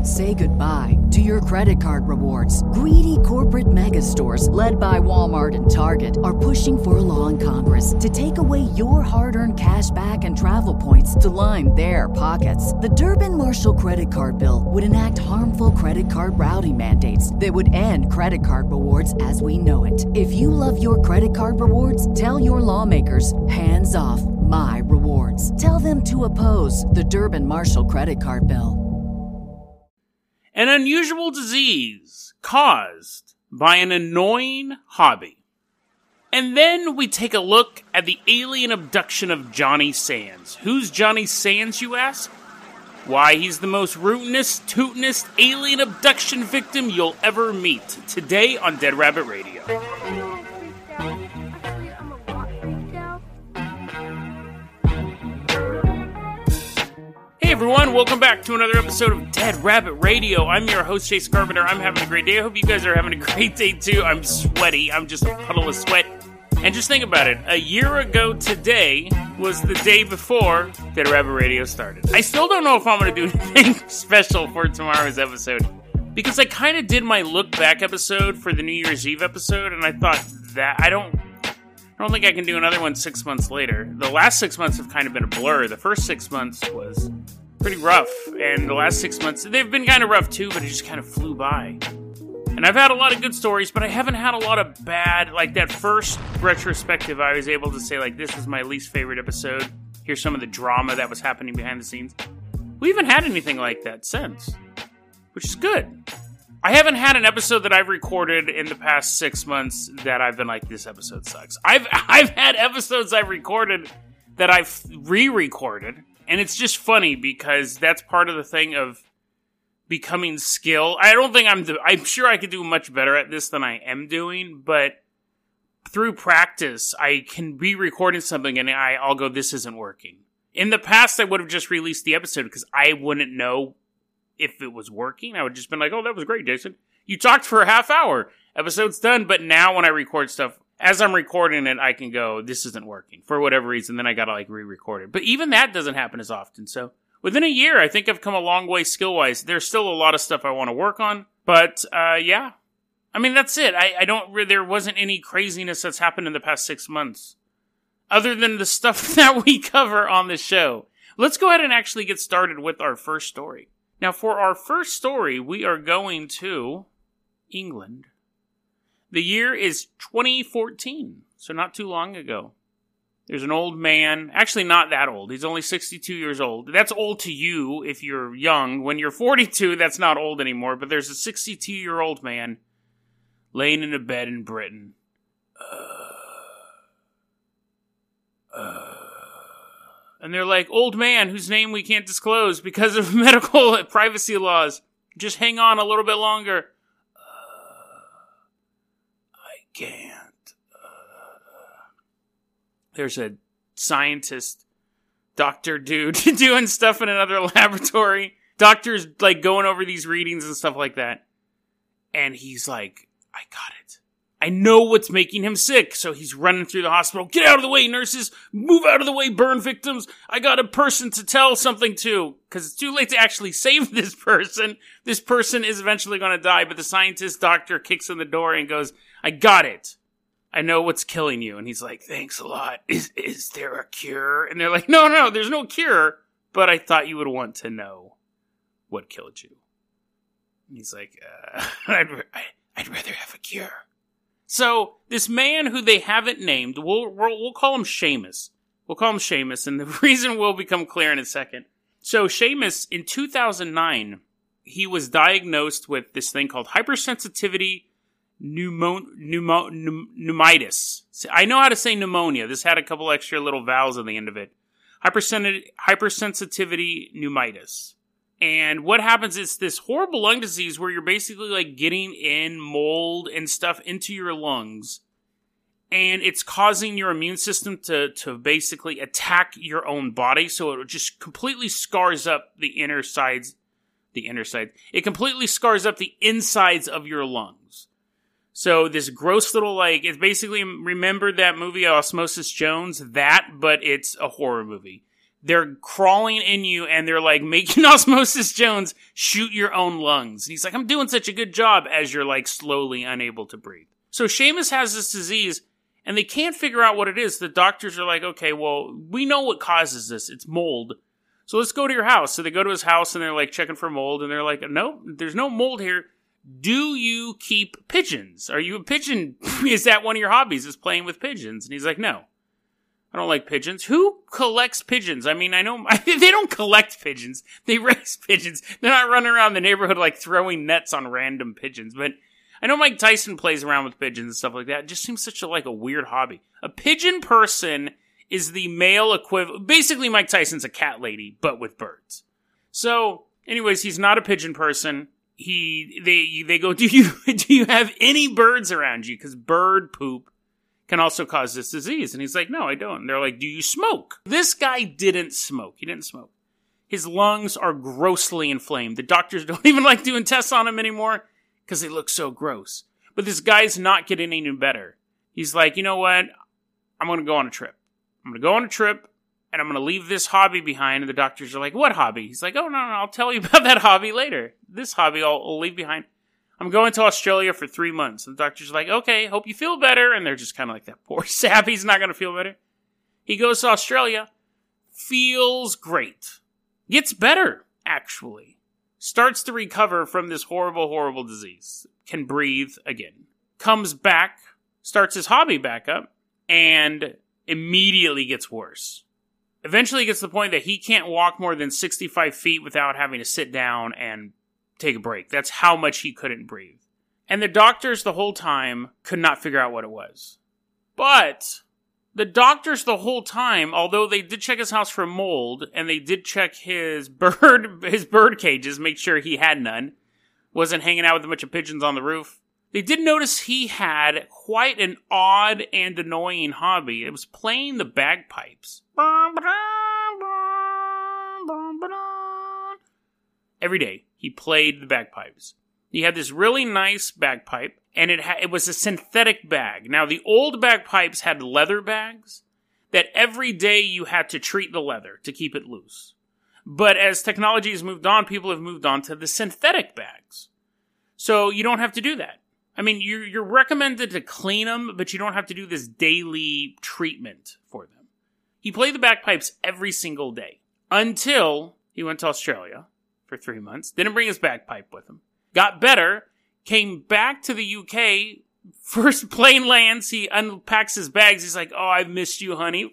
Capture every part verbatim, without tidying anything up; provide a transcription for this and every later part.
Say goodbye to your credit card rewards. Greedy corporate mega stores, led by Walmart and Target, are pushing for a law in Congress to take away your hard-earned cash back and travel points to line their pockets. The Durbin-Marshall credit card bill would enact harmful credit card routing mandates that would end credit card rewards as we know it. If you love your credit card rewards, tell your lawmakers, hands off my rewards. Tell them to oppose the Durbin-Marshall credit card bill. An unusual disease caused by an annoying hobby. And then we take a look at the alien abduction of Johnny Sands. Who's Johnny Sands, you ask? Why, he's the most rootinest, tootinest alien abduction victim you'll ever meet. Today on Dead Rabbit Radio. Hey everyone, welcome back to another episode of Dead Rabbit Radio. I'm your host, Chase Carpenter. I'm having a great day. I hope you guys are having a great day too. I'm sweaty. I'm just a puddle of sweat. And just think about it. A year ago today was the day before Dead Rabbit Radio started. I still don't know if I'm going to do anything special for tomorrow's episode. Because I kind of did my look back episode for the New Year's Eve episode, and I thought that I don't... I don't think I can do another one six months later. The last six months have kind of been a blur. The first six months was pretty rough. And the last six months, they've been kind of rough too, but it just kind of flew by. And I've had a lot of good stories, but I haven't had a lot of bad. Like that first retrospective, I was able to say, like, this was my least favorite episode. Here's some of the drama that was happening behind the scenes. We haven't had anything like that since, which is good. I haven't had an episode that I've recorded in the past six months that I've been like, this episode sucks. I've I've had episodes I've recorded that I've re-recorded, and it's just funny because that's part of the thing of becoming skill. I don't think I'm... I'm sure I could do much better at this than I am doing, but through practice, I can be recording something and I, I'll go, this isn't working. In the past, I would have just released the episode because I wouldn't know if it was working. I would just been like, oh, that was great, Jason. You talked for a half hour. Episode's done. But now when I record stuff, as I'm recording it, I can go, this isn't working for whatever reason. Then I got to like re-record it. But even that doesn't happen as often. So within a year, I think I've come a long way skill-wise. There's still a lot of stuff I want to work on. But uh, yeah, I mean, that's it. I, I don't, there wasn't any craziness that's happened in the past six months other than the stuff that we cover on the show. Let's go ahead and actually get started with our first story. Now, for our first story, we are going to England. The year is twenty fourteen, so not too long ago. There's an old man, actually not that old, he's only sixty-two years old. That's old to you if you're young. When you're forty-two, that's not old anymore, but there's a sixty-two-year-old man laying in a bed in Britain. Uh, uh... And they're like, old man whose name we can't disclose because of medical privacy laws. Just hang on a little bit longer. Uh, I can't. Uh. There's a scientist, doctor dude, doing stuff in another laboratory. Doctor's like going over these readings and stuff like that. And he's like, I got it. I know what's making him sick, so he's running through the hospital. Get out of the way, nurses! Move out of the way, burn victims! I got a person to tell something to, because it's too late to actually save this person. This person is eventually going to die, but the scientist doctor kicks in the door and goes, I got it. I know what's killing you. And he's like, thanks a lot. Is is there a cure? And they're like, no, no, there's no cure, but I thought you would want to know what killed you. And he's like, uh, I'd, I'd rather have a cure. So, this man who they haven't named, we'll, we'll, we'll call him Seamus. We'll call him Seamus, and the reason will become clear in a second. So, Seamus, in two thousand nine, he was diagnosed with this thing called hypersensitivity pneumo- pneumo- pneumonitis. I know how to say pneumonia. This had a couple extra little vowels on the end of it. Hypersen- hypersensitivity pneumonitis. And what happens is this horrible lung disease where you're basically like getting in mold and stuff into your lungs. And it's causing your immune system to, to basically attack your own body. So it just completely scars up the inner sides. The inner side. It completely scars up the insides of your lungs. So this gross little like, it's basically, remember that movie Osmosis Jones? That, but it's a horror movie. they're crawling in you and they're like making Osmosis Jones shoot your own lungs. And he's like, I'm doing such a good job, as you're like slowly unable to breathe. So Seamus has this disease and they can't figure out what it is. The doctors are like, okay, well, we know what causes this. It's mold. So let's go to your house. So they go to his house and they're like checking for mold and they're like, no, there's no mold here. Do you keep pigeons? Are you a pigeon? Is that one of your hobbies, is playing with pigeons? And he's like, no, I don't like pigeons. Who collects pigeons? I mean, I know they don't collect pigeons. They raise pigeons. They're not running around the neighborhood like throwing nets on random pigeons. But I know Mike Tyson plays around with pigeons and stuff like that. It just seems such a, like a weird hobby. A pigeon person is the male equivalent. Basically, Mike Tyson's a cat lady, but with birds. So, anyways, he's not a pigeon person. He, they, they go, do you, do you have any birds around you? Because bird poop can also cause this disease. And he's like, no, I don't. And they're like, do you smoke? This guy didn't smoke. He didn't smoke. His lungs are grossly inflamed. The doctors don't even like doing tests on him anymore because they look so gross. But this guy's not getting any better. He's like, you know what? I'm going to go on a trip. I'm going to go on a trip. And I'm going to leave this hobby behind. And the doctors are like, what hobby? He's like, oh, no, no, I'll tell you about that hobby later. This hobby I'll, I'll leave behind. I'm going to Australia for three months. And the doctor's like, okay, hope you feel better. And they're just kind of like, that poor sap, he's not going to feel better. He goes to Australia. Feels great. Gets better, actually. Starts to recover from this horrible, horrible disease. Can breathe again. Comes back. Starts his hobby back up. And immediately gets worse. Eventually gets to the point that he can't walk more than sixty-five feet without having to sit down and take a break. That's how much he couldn't breathe. And the doctors the whole time could not figure out what it was. But the doctors the whole time, although they did check his house for mold, and they did check his bird his bird cages, make sure he had none, wasn't hanging out with a bunch of pigeons on the roof, they did notice he had quite an odd and annoying hobby. It was playing the bagpipes. Every day, he played the bagpipes. He had this really nice bagpipe, and it ha- it was a synthetic bag. Now, the old bagpipes had leather bags that every day you had to treat the leather to keep it loose. But as technology has moved on, people have moved on to the synthetic bags. So you don't have to do that. I mean, you're, you're recommended to clean them, but you don't have to do this daily treatment for them. He played the bagpipes every single day until he went to Australia for three months. Didn't bring his bagpipe with him. Got better. Came back to the U K. First plane lands. He unpacks his bags. He's like, oh, I've missed you, honey.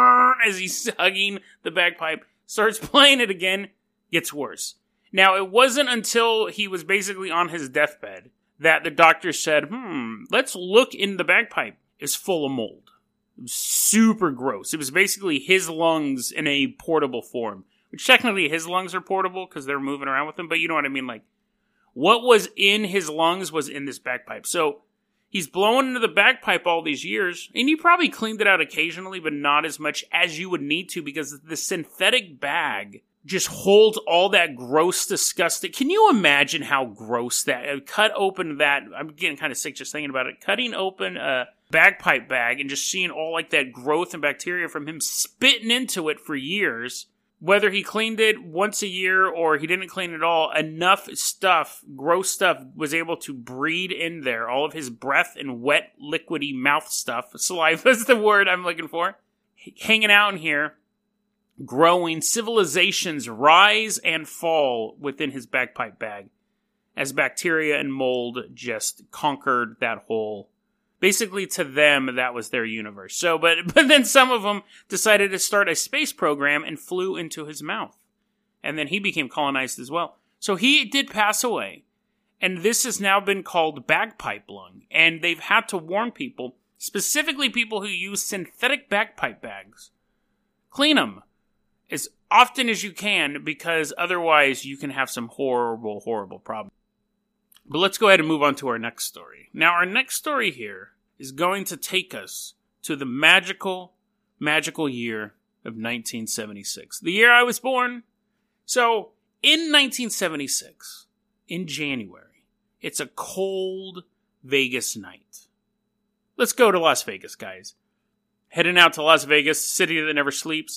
As he's hugging the bagpipe. Starts playing it again. Gets worse. Now, it wasn't until he was basically on his deathbed that the doctor said, hmm, let's look in the bagpipe. It's full of mold. It was super gross. It was basically his lungs in a portable form. Which technically his lungs are portable because they're moving around with them. But you know what I mean? Like, what was in his lungs was in this bagpipe. So he's blowing into the bagpipe all these years. And you probably cleaned it out occasionally, but not as much as you would need to because the synthetic bag just holds all that gross, disgusting. Can you imagine how gross that, cut open that, I'm getting kind of sick just thinking about it, cutting open a bagpipe bag and just seeing all like that growth and bacteria from him spitting into it for years. Whether he cleaned it once a year or he didn't clean it at all, enough stuff, gross stuff, was able to breed in there. All of his breath and wet, liquidy mouth stuff, saliva is the word I'm looking for, hanging out in here. Growing, civilizations rise and fall within his bagpipe bag as bacteria and mold just conquered that whole. Basically, to them, that was their universe. So, but but then some of them decided to start a space program and flew into his mouth, and then he became colonized as well. So he did pass away, and this has now been called bagpipe lung, and they've had to warn people, specifically people who use synthetic bagpipe bags, clean them as often as you can, because otherwise you can have some horrible, horrible problems. But let's go ahead and move on to our next story. Now, our next story here is going to take us to the magical, magical year of nineteen seventy-six. The year I was born. So, in nineteen seventy-six, in January, it's a cold Vegas night. Let's go to Las Vegas, guys. Heading out to Las Vegas, city that never sleeps.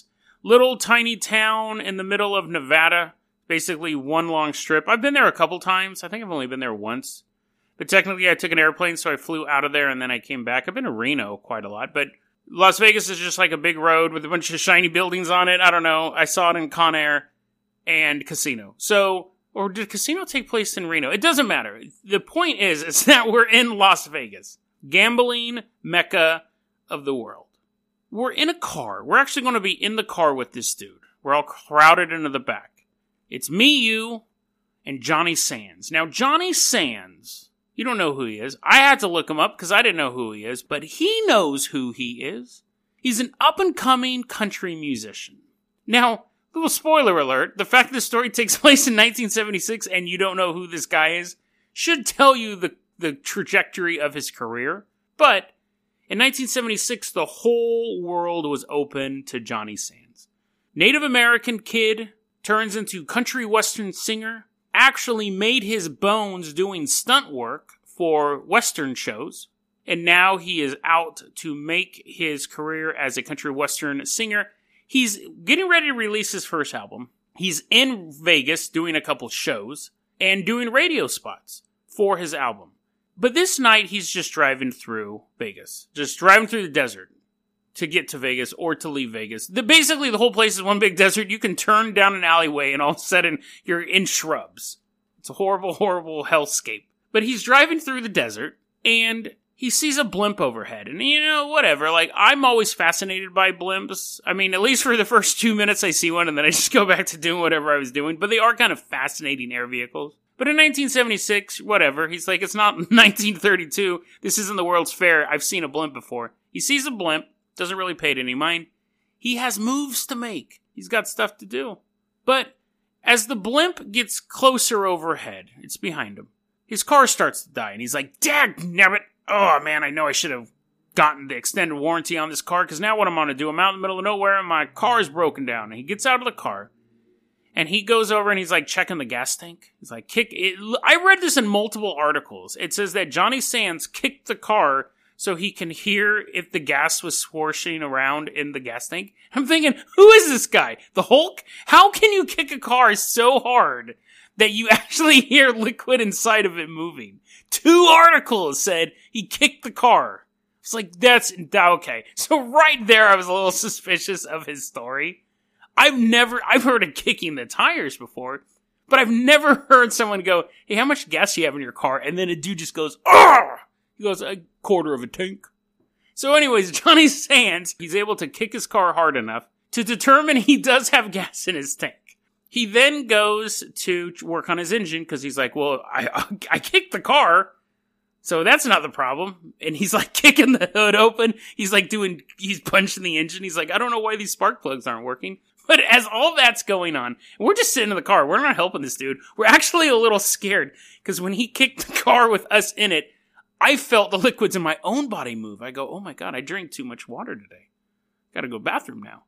little tiny town in the middle of Nevada. Basically one long strip. I've been there a couple times. I think I've only been there once. But technically I took an airplane, so I flew out of there and then I came back. I've been to Reno quite a lot, but Las Vegas is just like a big road with a bunch of shiny buildings on it. I don't know. I saw it in Con Air and Casino. So, or did Casino take place in Reno? It doesn't matter. The point is, is that we're in Las Vegas. Gambling mecca of the world. We're in a car. We're actually going to be in the car with this dude. We're all crowded into the back. It's me, you, and Johnny Sands. Now, Johnny Sands, you don't know who he is. I had to look him up because I didn't know who he is, but he knows who he is. He's an up-and-coming country musician. Now, little spoiler alert, the fact this story takes place in nineteen seventy-six and you don't know who this guy is should tell you the, the trajectory of his career. But in nineteen seventy-six, the whole world was open to Johnny Sands. Native American kid turns into country western singer, actually made his bones doing stunt work for western shows, and now he is out to make his career as a country western singer. He's getting ready to release his first album. He's in Vegas doing a couple shows and doing radio spots for his album. But this night, he's just driving through Vegas. Just driving through the desert to get to Vegas or to leave Vegas. The, basically, the whole place is one big desert. You can turn down an alleyway and all of a sudden, you're in shrubs. It's a horrible, horrible hellscape. But he's driving through the desert, and he sees a blimp overhead. And, you know, whatever. Like, I'm always fascinated by blimps. I mean, at least for the first two minutes, I see one, and then I just go back to doing whatever I was doing. But they are kind of fascinating air vehicles. But in nineteen seventy-six, whatever, he's like, it's not nineteen thirty-two, this isn't the World's Fair, I've seen a blimp before. He sees a blimp, doesn't really pay it any mind. He has moves to make. He's got stuff to do. But as the blimp gets closer overhead, it's behind him, his car starts to die, and he's like, dagnabbit, oh man, I know I should have gotten the extended warranty on this car, because now what I'm going to do, I'm out in the middle of nowhere, and my car is broken down. And he gets out of the car, and he goes over and he's like checking the gas tank. He's like, kick it. I read this in multiple articles. It says that Johnny Sands kicked the car so he can hear if the gas was swooshing around in the gas tank. I'm thinking, who is this guy? The Hulk? How can you kick a car so hard that you actually hear liquid inside of it moving? Two articles said he kicked the car. It's like, that's, okay. So right there, I was a little suspicious of his story. I've never, I've heard of kicking the tires before, but I've never heard someone go, hey, how much gas do you have in your car? And then a dude just goes, ah! He goes, a quarter of a tank. So anyways, Johnny Sands, he's able to kick his car hard enough to determine he does have gas in his tank. He then goes to work on his engine because he's like, well, I, I kicked the car, so that's not the problem. And he's like kicking the hood open. He's like doing, he's punching the engine. He's like, I don't know why these spark plugs aren't working. But as all that's going on, we're just sitting in the car. We're not helping this dude. We're actually a little scared because when he kicked the car with us in it, I felt the liquids in my own body move. I go, oh my God, I drank too much water today. Gotta go bathroom now.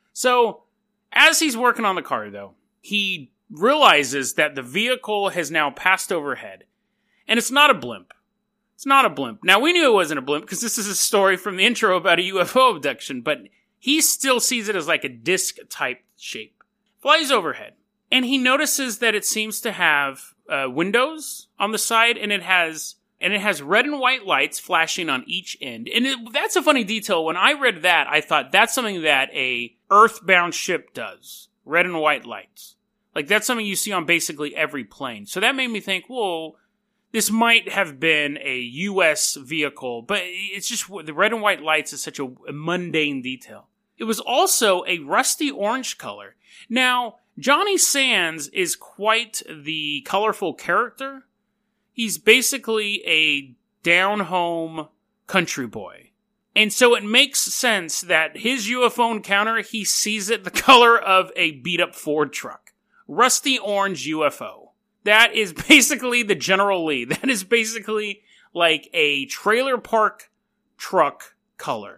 So as he's working on the car though, he realizes that the vehicle has now passed overhead. And it's not a blimp. It's not a blimp. Now we knew it wasn't a blimp because this is a story from the intro about a U F O abduction, but he still sees it as like a disc-type shape. Flies overhead. And he notices that it seems to have uh, windows on the side, and it has and it has red and white lights flashing on each end. And it, that's a funny detail. When I read that, I thought that's something that a earthbound ship does. Red and white lights. Like, that's something you see on basically every plane. So that made me think, whoa, this might have been a U S vehicle, but it's just the red and white lights is such a, a mundane detail. It was also a rusty orange color. Now, Johnny Sands is quite the colorful character. He's basically a down-home country boy. And so it makes sense that his U F O encounter, he sees it the color of a beat-up Ford truck. Rusty orange U F O. That is basically the General Lee. That is basically like a trailer park truck color.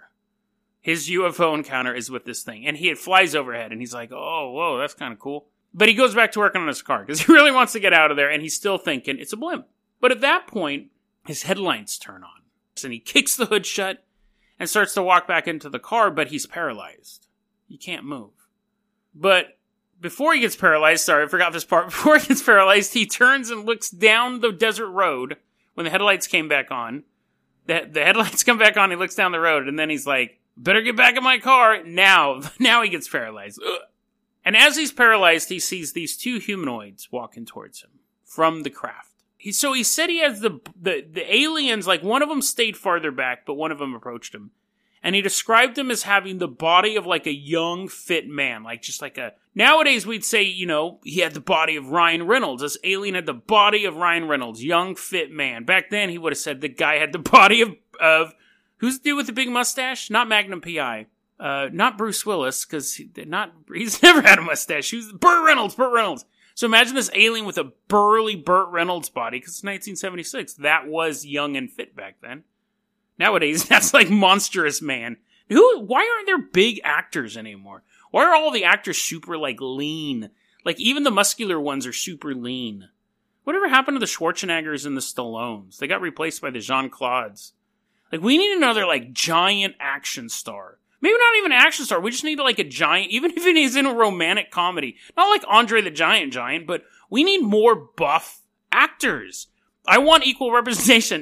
His U F O encounter is with this thing. And he it flies overhead, and he's like, oh, whoa, that's kind of cool. But he goes back to working on his car, because he really wants to get out of there, and he's still thinking it's a blimp. But at that point, his headlights turn on. And he kicks the hood shut, and starts to walk back into the car, but he's paralyzed. He can't move. But before he gets paralyzed, sorry, I forgot this part. Before he gets paralyzed, he turns and looks down the desert road when the headlights came back on. The, the headlights come back on, he looks down the road, and then he's like, better get back in my car. Now, now he gets paralyzed. Ugh. And as he's paralyzed, he sees these two humanoids walking towards him from the craft. He, so he said he has the, the, the aliens, like one of them stayed farther back, but one of them approached him. And he described him as having the body of like a young, fit man. Like just like a, nowadays we'd say, you know, he had the body of Ryan Reynolds. This alien had the body of Ryan Reynolds, young, fit man. Back then he would have said the guy had the body of, of, who's the dude with the big mustache? Not Magnum P I. Uh, not Bruce Willis, because he, not, he's never had a mustache. He was Burt Reynolds, Burt Reynolds. So imagine this alien with a burly Burt Reynolds body, because it's nineteen seventy-six. That was young and fit back then. Nowadays, that's like monstrous man. Who? Why aren't there big actors anymore? Why are all the actors super, like, lean? Like, even the muscular ones are super lean. Whatever happened to the Schwarzeneggers and the Stallones? They got replaced by the Jean-Claudes. Like, we need another, like, giant action star. Maybe not even an action star. We just need, like, a giant, even if it is in a romantic comedy. Not like Andre the Giant Giant, but we need more buff actors. I want equal representation.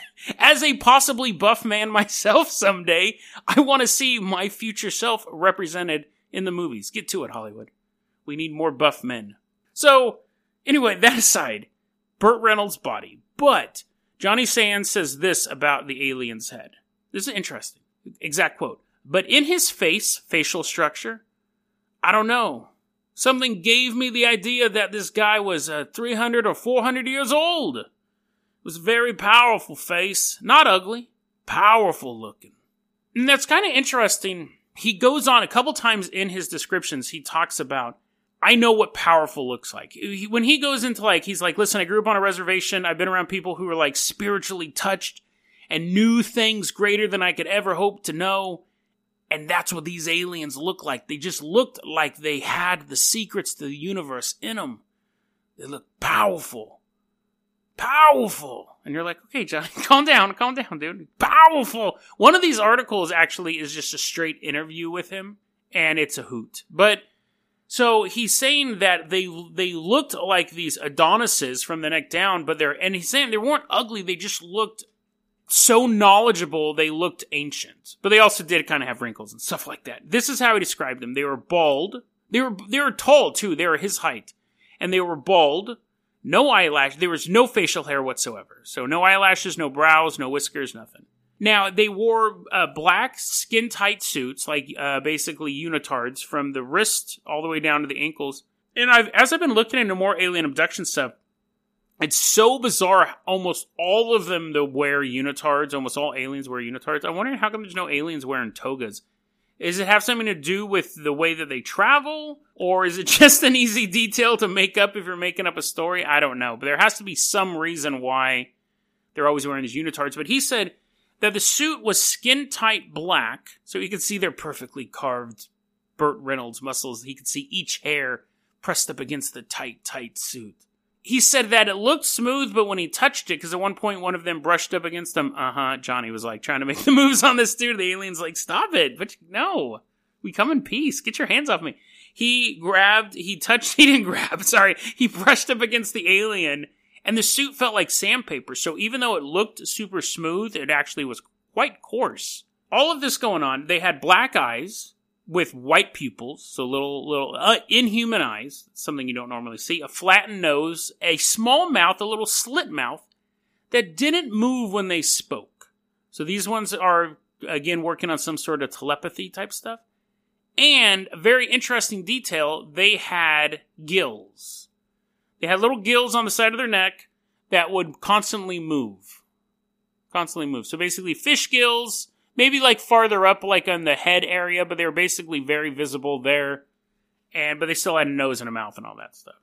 As a possibly buff man myself someday, I want to see my future self represented in the movies. Get to it, Hollywood. We need more buff men. So, anyway, that aside, Burt Reynolds' body. But Johnny Sands says this about the alien's head. This is interesting. Exact quote. But in his face, facial structure, I don't know. Something gave me the idea that this guy was uh, three hundred or four hundred years old. It was a very powerful face. Not ugly. Powerful looking. And that's kind of interesting. He goes on a couple times in his descriptions, he talks about, I know what powerful looks like. He, when he goes into like, he's like, listen, I grew up on a reservation. I've been around people who were like spiritually touched and knew things greater than I could ever hope to know. And that's what these aliens look like. They just looked like they had the secrets to the universe in them. They look powerful. Powerful. And you're like, okay, Johnny, calm down, calm down, dude. Powerful. One of these articles actually is just a straight interview with him, and it's a hoot. But, so he's saying that they they looked like these Adonises from the neck down, but they're, and he's saying they weren't ugly, they just looked so knowledgeable, they looked ancient. But they also did kind of have wrinkles and stuff like that. This is how he described them. They were bald. They were, they were tall, too. They were his height. And they were bald. No eyelash. There was no facial hair whatsoever. So no eyelashes, no brows, no whiskers, nothing. Now, they wore uh, black skin-tight suits, like uh, basically unitards, from the wrist all the way down to the ankles. And I've, as I've been looking into more alien abduction stuff, it's so bizarre. Almost all of them that wear unitards, almost all aliens wear unitards. I'm wondering how come there's no aliens wearing togas. Does it have something to do with the way that they travel? Or is it just an easy detail to make up if you're making up a story? I don't know. But there has to be some reason why they're always wearing these unitards. But he said that the suit was skin-tight black, so he could see their perfectly carved Burt Reynolds muscles. He could see each hair pressed up against the tight, tight suit. He said that it looked smooth, but when he touched it, because at one point one of them brushed up against him, uh-huh, Johnny was like trying to make the moves on this dude. The alien's like, stop it. But no, we come in peace. Get your hands off me. He grabbed, he touched, he didn't grab, sorry. He brushed up against the alien, and the suit felt like sandpaper. So even though it looked super smooth, it actually was quite coarse. All of this going on, they had black eyes with white pupils, so little, little, uh, inhuman eyes, something you don't normally see, a flattened nose, a small mouth, a little slit mouth, that didn't move when they spoke. So these ones are, again, working on some sort of telepathy type stuff. And, a very interesting detail, they had gills. They had little gills on the side of their neck that would constantly move. Constantly move. So basically, fish gills, maybe like farther up, like on the head area, but they were basically very visible there. And but they still had a nose and a mouth and all that stuff.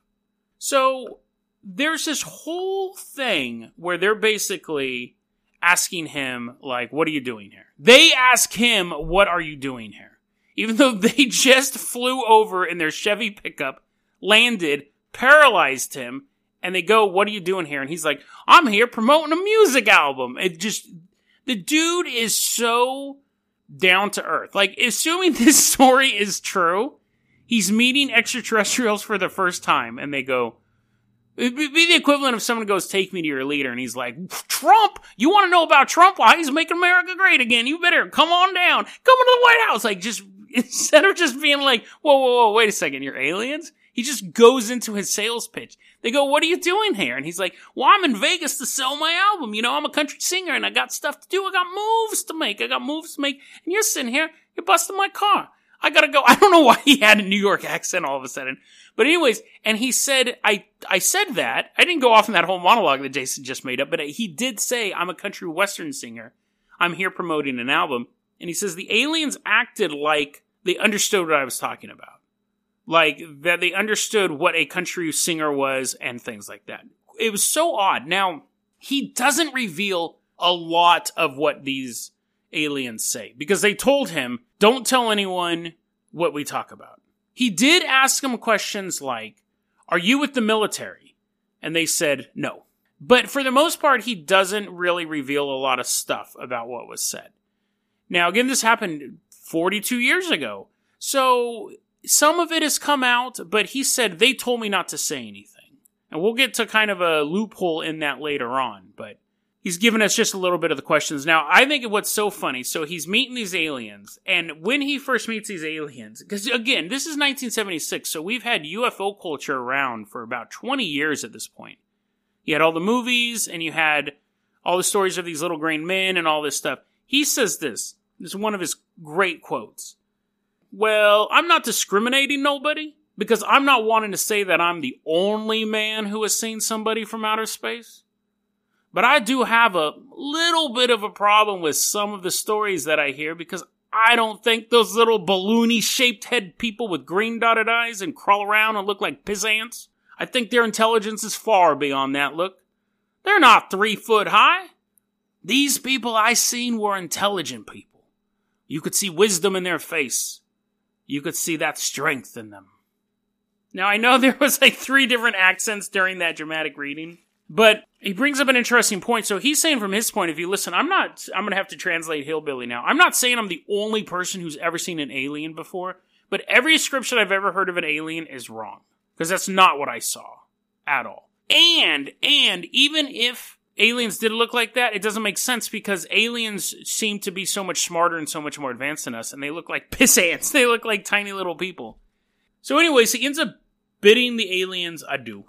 So there's this whole thing where they're basically asking him, like, what are you doing here? They ask him, what are you doing here? Even though they just flew over in their Chevy pickup, landed, paralyzed him, and they go, what are you doing here? And he's like, I'm here promoting a music album. It just... The dude is so down to earth. Like, assuming this story is true, He's meeting extraterrestrials for the first time, and they go, it'd be the equivalent if someone goes, take me to your leader, and he's like, Trump? You want to know about Trump? Why he's making America great again? You better come on down. Come into the White House. Like, just, instead of just being like, whoa, whoa, whoa, wait a second, you're aliens? He just goes into his sales pitch. They go, what are you doing here? And he's like, well, I'm in Vegas to sell my album. You know, I'm a country singer, and I got stuff to do. I got moves to make. I got moves to make. And you're sitting here, you're busting my car. I gotta go. I don't know why he had a New York accent all of a sudden. But anyways, and he said, I, I said that. I didn't go off in that whole monologue that Jason just made up, but he did say, I'm a country western singer. I'm here promoting an album. And he says the aliens acted like they understood what I was talking about. Like, that they understood what a country singer was and things like that. It was so odd. Now, he doesn't reveal a lot of what these aliens say, because they told him, don't tell anyone what we talk about. He did ask them questions like, are you with the military? And they said no. But for the most part, he doesn't really reveal a lot of stuff about what was said. Now, again, this happened forty-two years ago. So some of it has come out, but he said, they told me not to say anything. And we'll get to kind of a loophole in that later on, but he's given us just a little bit of the questions. Now, I think what's so funny, so he's meeting these aliens, and when he first meets these aliens, because again, this is nineteen seventy-six, so we've had U F O culture around for about twenty years at this point. You had all the movies, and you had all the stories of these little green men and all this stuff. He says this, this is one of his great quotes. Well, I'm not discriminating nobody, because I'm not wanting to say that I'm the only man who has seen somebody from outer space. But I do have a little bit of a problem with some of the stories that I hear, because I don't think those little balloony-shaped head people with green dotted eyes and crawl around and look like piss ants, I think their intelligence is far beyond that look. They're not three foot high. These people I seen were intelligent people. You could see wisdom in their face. You could see that strength in them. Now, I know there was like three different accents during that dramatic reading, but he brings up an interesting point. So he's saying from his point of view, listen, I'm not, I'm going to have to translate hillbilly now. I'm not saying I'm the only person who's ever seen an alien before, but every description I've ever heard of an alien is wrong. Because that's not what I saw at all. And, and even if aliens did look like that, it doesn't make sense, because aliens seem to be so much smarter and so much more advanced than us, and they look like piss ants. They look like tiny little people. So anyways, he ends up bidding the aliens adieu.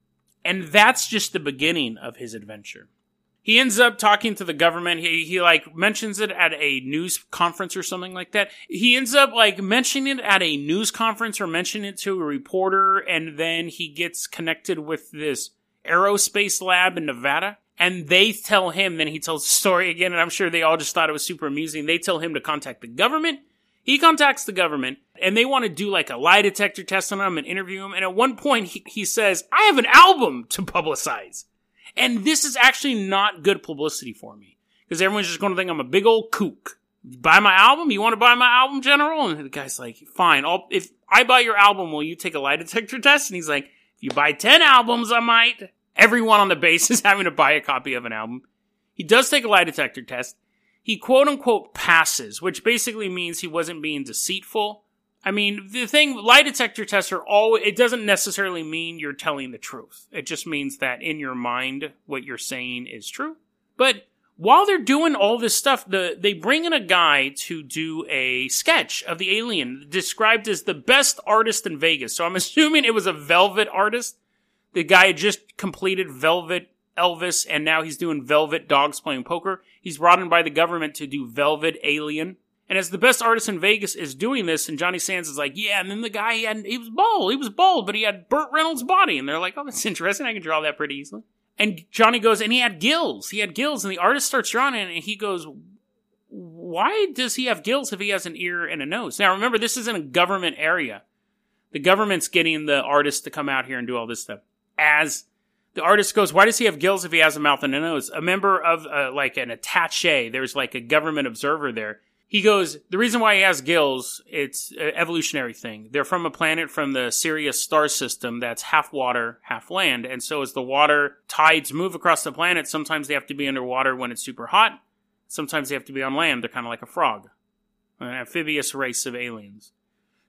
And that's just the beginning of his adventure. He ends up talking to the government. He, he like mentions it at a news conference or something like that. He ends up like mentioning it at a news conference or mentioning it to a reporter. And then he gets connected with this aerospace lab in Nevada. And they tell him, then he tells the story again, and I'm sure they all just thought it was super amusing. They tell him to contact the government. He contacts the government, and they want to do like a lie detector test on him and interview him. And at one point, he, he says, I have an album to publicize. And this is actually not good publicity for me, because everyone's just going to think I'm a big old kook. Buy my album? You want to buy my album, General? And the guy's like, fine. I'll, if I buy your album, will you take a lie detector test? And he's like, if you buy ten albums, I might. Everyone on the base is having to buy a copy of an album. He does take a lie detector test. He quote-unquote passes, which basically means he wasn't being deceitful. I mean, the thing, lie detector tests are always, it doesn't necessarily mean you're telling the truth. It just means that in your mind, what you're saying is true. But while they're doing all this stuff, the, they bring in a guy to do a sketch of the alien, described as the best artist in Vegas. So I'm assuming it was a Velvet artist. The guy had just completed Velvet Elvis, and now he's doing Velvet Dogs Playing Poker. He's brought in by the government to do Velvet Alien. And as the best artist in Vegas is doing this, and Johnny Sands is like, yeah, and then the guy, he, had, he was bald. He was bald, but he had Burt Reynolds' body. And they're like, oh, that's interesting. I can draw that pretty easily. And Johnny goes, and he had gills. He had gills, and the artist starts drawing it, and he goes, why does he have gills if he has an ear and a nose? Now, remember, this is in a government area. The government's getting the artist to come out here and do all this stuff. As the artist goes, why does he have gills if he has a mouth and a nose? A member of, uh, like, an attaché, there's like a government observer there. He goes, the reason why he has gills, it's an evolutionary thing. They're from a planet from the Sirius star system that's half water, half land. And so as the water tides move across the planet, sometimes they have to be underwater when it's super hot. Sometimes they have to be on land. They're kind of like a frog. An amphibious race of aliens.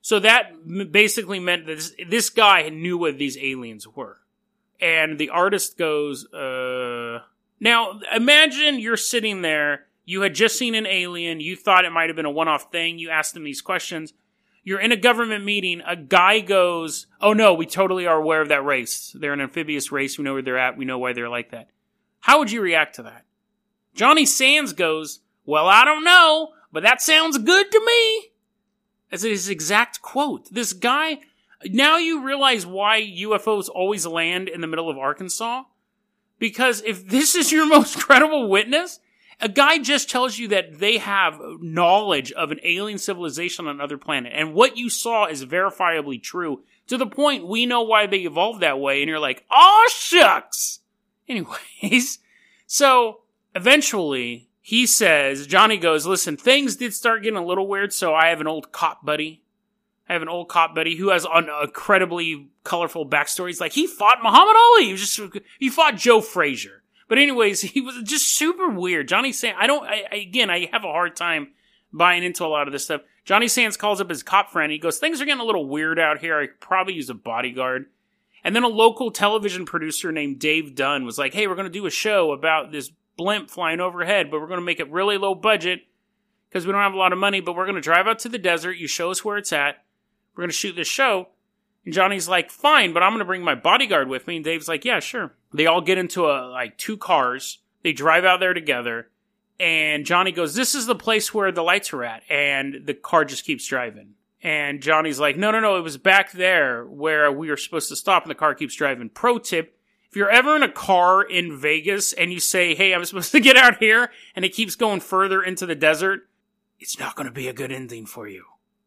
So that basically meant that this, this guy knew what these aliens were. And the artist goes, uh... Now, imagine you're sitting there, you had just seen an alien, you thought it might have been a one-off thing, you asked them these questions, you're in a government meeting, a guy goes, oh no, we totally are aware of that race. They're an amphibious race, we know where they're at, we know why they're like that. How would you react to that? Johnny Sands goes, well, I don't know, but that sounds good to me. That's his exact quote. This guy, now you realize why U F Os always land in the middle of Arkansas? Because if this is your most credible witness, a guy just tells you that they have knowledge of an alien civilization on another planet. And what you saw is verifiably true. To the point we know why they evolved that way. And you're like, oh shucks. Anyways, so eventually he says, Johnny goes, listen, things did start getting a little weird. So I have an old cop buddy. I have an old cop buddy who has an incredibly colorful backstory. He's like, he fought Muhammad Ali. He was just, he fought Joe Frazier. But anyways, he was just super weird. Johnny Sands, I don't, I, I, again, I have a hard time buying into a lot of this stuff. Johnny Sands calls up his cop friend. He goes, things are getting a little weird out here. I could probably use a bodyguard. And then a local television producer named Dave Dunn was like, hey, we're going to do a show about this blimp flying overhead, but we're going to make it really low budget because we don't have a lot of money, but we're going to drive out to the desert. You show us where it's at. We're going to shoot this show. And Johnny's like, fine, but I'm going to bring my bodyguard with me. And Dave's like, yeah, sure. They all get into a, like two cars. They drive out there together. And Johnny goes, this is the place where the lights are at. And the car just keeps driving. And Johnny's like, no, no, no, it was back there where we were supposed to stop. And the car keeps driving. Pro tip, if you're ever in a car in Vegas and you say, hey, I'm supposed to get out here, and it keeps going further into the desert, it's not going to be a good ending for you.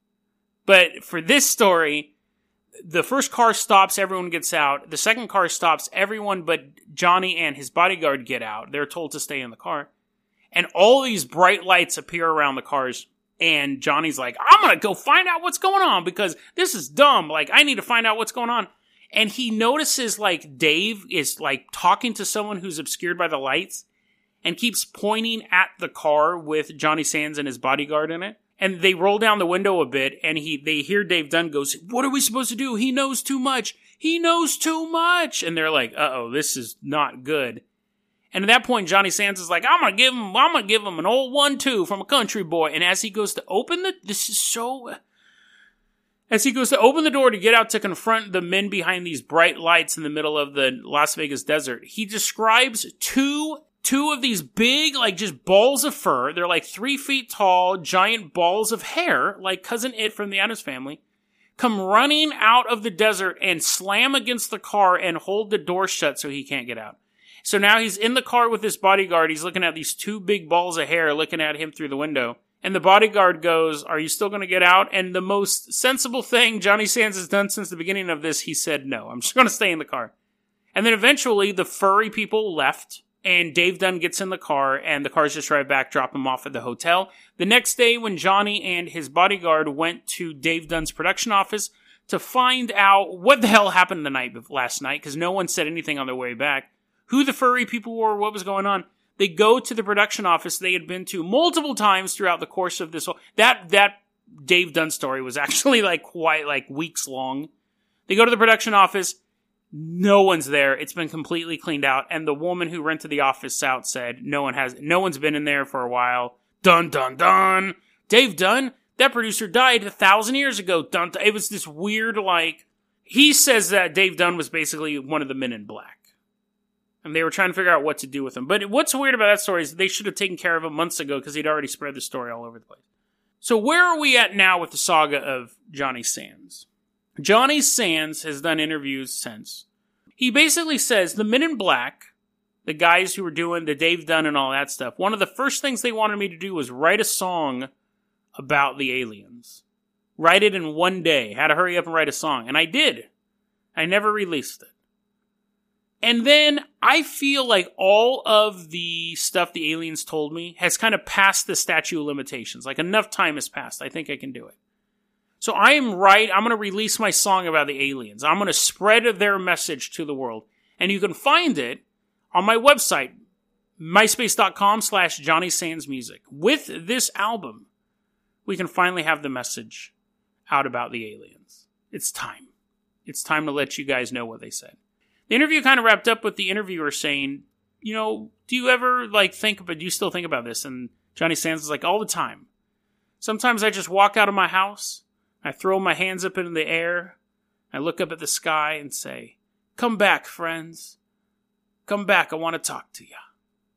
But for this story, the first car stops, everyone gets out. The second car stops, everyone but Johnny and his bodyguard get out. They're told to stay in the car. And all these bright lights appear around the cars. And Johnny's like, I'm going to go find out what's going on because this is dumb. Like, I need to find out what's going on. And he notices, like, Dave is, like, talking to someone who's obscured by the lights and keeps pointing at the car with Johnny Sands and his bodyguard in it. And they roll down the window a bit, and he they hear Dave Dunn goes, what are we supposed to do? He knows too much. He knows too much. And they're like, uh-oh, this is not good. And at that point, Johnny Sands is like, I'm gonna give him, I'm gonna give him an old one-two from a country boy. And as he goes to open the, this is so, as he goes to open the door to get out to confront the men behind these bright lights in the middle of the Las Vegas desert, he describes two Two of these big, like, just balls of fur. They're like three feet tall, giant balls of hair, like Cousin It from the Addams Family, come running out of the desert and slam against the car and hold the door shut so he can't get out. So now he's in the car with his bodyguard. He's looking at these two big balls of hair looking at him through the window. And the bodyguard goes, are you still going to get out? And the most sensible thing Johnny Sands has done since the beginning of this, he said, no, I'm just going to stay in the car. And then eventually the furry people left. And Dave Dunn gets in the car, and the cars just drive back, drop him off at the hotel. The next day, when Johnny and his bodyguard went to Dave Dunn's production office to find out what the hell happened the night last night, because no one said anything on their way back, who the furry people were, what was going on, they go to the production office they had been to multiple times throughout the course of this whole... That, that Dave Dunn story was actually like quite like weeks long. They go to the production office... No one's there. It's been completely cleaned out. And the woman who rented the office out said, no one has, no one's been in there for a while. Dun, dun, dun. Dave Dunn, that producer died a thousand years ago. Dun, dun. It was this weird, like, he says that Dave Dunn was basically one of the men in black. And they were trying to figure out what to do with him. But what's weird about that story is they should have taken care of him months ago because he'd already spread the story all over the place. So where are we at now with the saga of Johnny Sands? Johnny Sands has done interviews since. He basically says the Men in Black, the guys who were doing the Dave Dunn and all that stuff, one of the first things they wanted me to do was write a song about the aliens. Write it in one day. Had to hurry up and write a song. And I did. I never released it. And then I feel like all of the stuff the aliens told me has kind of passed the statute of limitations. Like enough time has passed. I think I can do it. So I am right. I'm going to release my song about the aliens. I'm going to spread their message to the world. And you can find it on my website, myspace.com slash Johnny Sands Music. With this album, we can finally have the message out about the aliens. It's time. It's time to let you guys know what they said. The interview kind of wrapped up with the interviewer saying, you know, do you ever, like, think about, do you still think about this? And Johnny Sands is like, all the time. Sometimes I just walk out of my house, I throw my hands up into the air, I look up at the sky and say, come back, friends. Come back, I want to talk to you.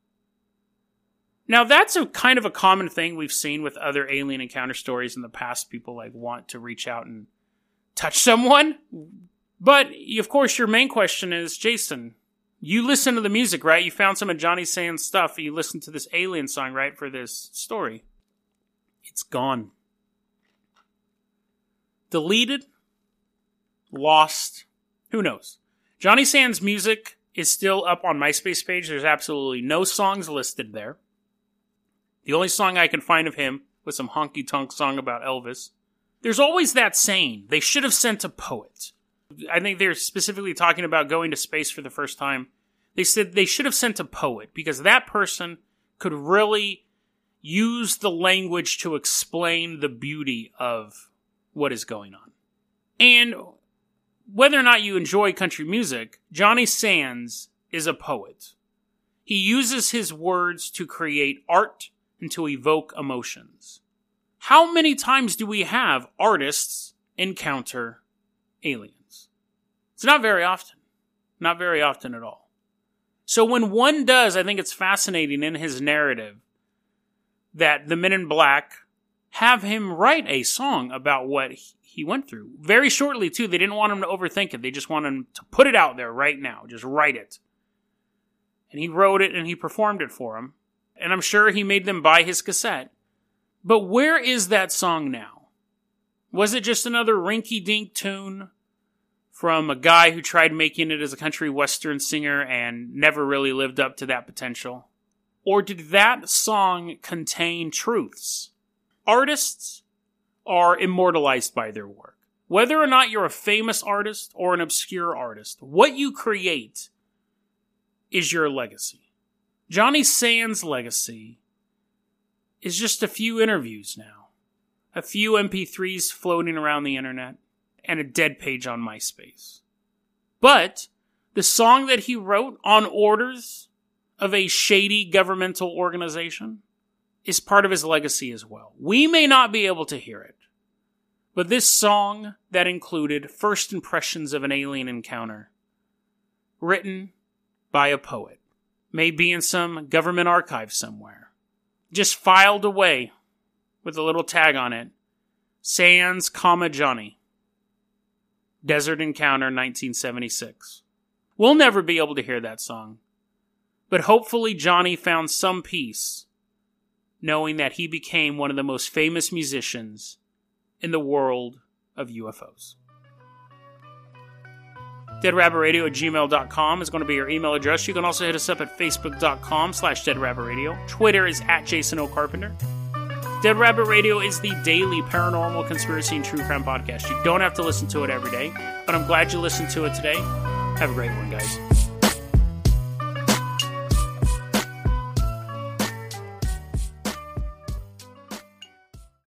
Now, that's a kind of a common thing we've seen with other alien encounter stories in the past. People, like, want to reach out and touch someone. But, of course, your main question is, Jason, you listen to the music, right? You found some of Johnny Sands' stuff, and you listened to this alien song, right, for this story. It's gone. Deleted. Lost. Who knows? Johnny Sands' music is still up on MySpace page. There's absolutely no songs listed there. The only song I can find of him was some honky-tonk song about Elvis. There's always that saying, they should have sent a poet. I think they're specifically talking about going to space for the first time. They said they should have sent a poet because that person could really use the language to explain the beauty of what is going on. And whether or not you enjoy country music, Johnny Sands is a poet. He uses his words to create art and to evoke emotions. How many times do we have artists encounter aliens? It's not very often. Not very often at all. So when one does, I think it's fascinating in his narrative that the Men in Black have him write a song about what he went through. Very shortly, too. They didn't want him to overthink it. They just wanted him to put it out there right now. Just write it. And he wrote it and he performed it for him. And I'm sure he made them buy his cassette. But where is that song now? Was it just another rinky-dink tune from a guy who tried making it as a country western singer and never really lived up to that potential? Or did that song contain truths? Artists are immortalized by their work. Whether or not you're a famous artist or an obscure artist, what you create is your legacy. Johnny Sands' legacy is just a few interviews now, a few M P threes floating around the internet, and a dead page on MySpace. But the song that he wrote on orders of a shady governmental organization is part of his legacy as well. We may not be able to hear it, but this song that included first impressions of an alien encounter, written by a poet, may be in some government archive somewhere, just filed away with a little tag on it, Sands, comma, Johnny. Desert Encounter nineteen seventy-six. We'll never be able to hear that song, but hopefully Johnny found some peace knowing that he became one of the most famous musicians in the world of U F Os. dead rabbit radio at gmail dot com is going to be your email address. You can also hit us up at facebook.com slash deadrabbitradio. Twitter is at Jason O. Carpenter. Dead Rabbit Radio is the daily paranormal, conspiracy, and true crime podcast. You don't have to listen to it every day, but I'm glad you listened to it today. Have a great one, guys.